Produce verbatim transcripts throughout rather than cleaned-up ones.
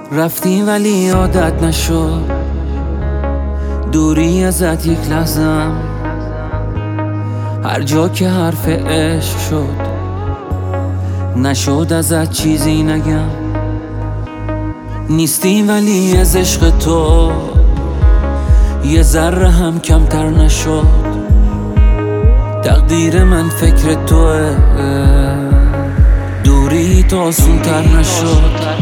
رفتی ولی عادت نشد، دوری ازت یک لحظم. هر جا که حرف عشق شد نشد ازت چیزی نگم. نیستی ولی از عشق تو یه ذره هم کمتر نشد. تقدیر من فکر توه، دوری تو آسون تر نشد.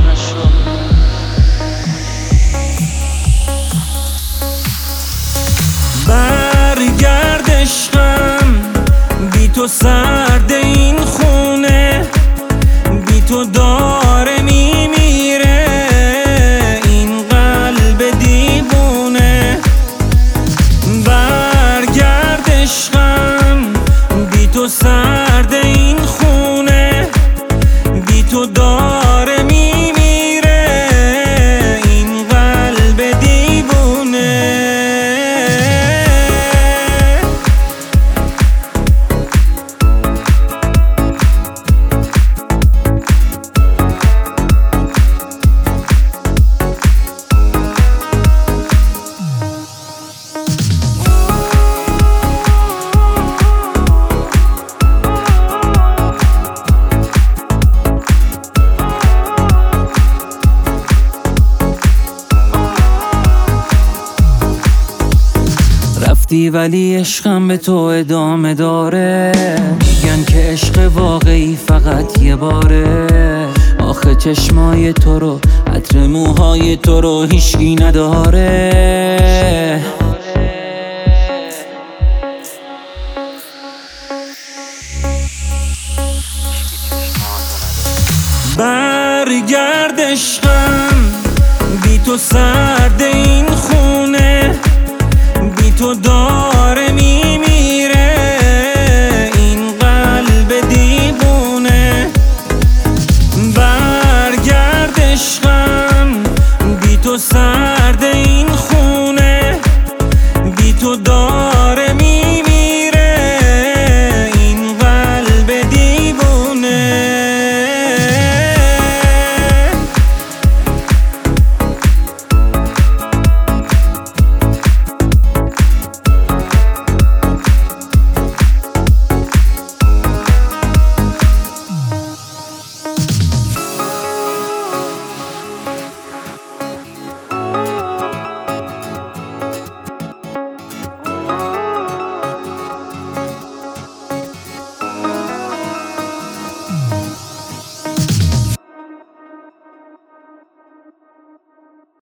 برگرد عشقم، بی تو سرد این خونه، بی تو داره میمیره این قلب دیوونه. برگرد عشقم، بی تو سرد این خونه، بی تو داره میمیره این قلب دیوونه. رفتی ولی عشقم به تو ادامه داره. میگن که عشق واقعی فقط یه باره. آخه چشمای تو رو، عطر موهای تو رو هیچکی نداره. برگرد عشقم، بی تو سرد این خونه، بی تو داره میمیره این قلب دیوونه. برگرد عشقم، بی تو سرد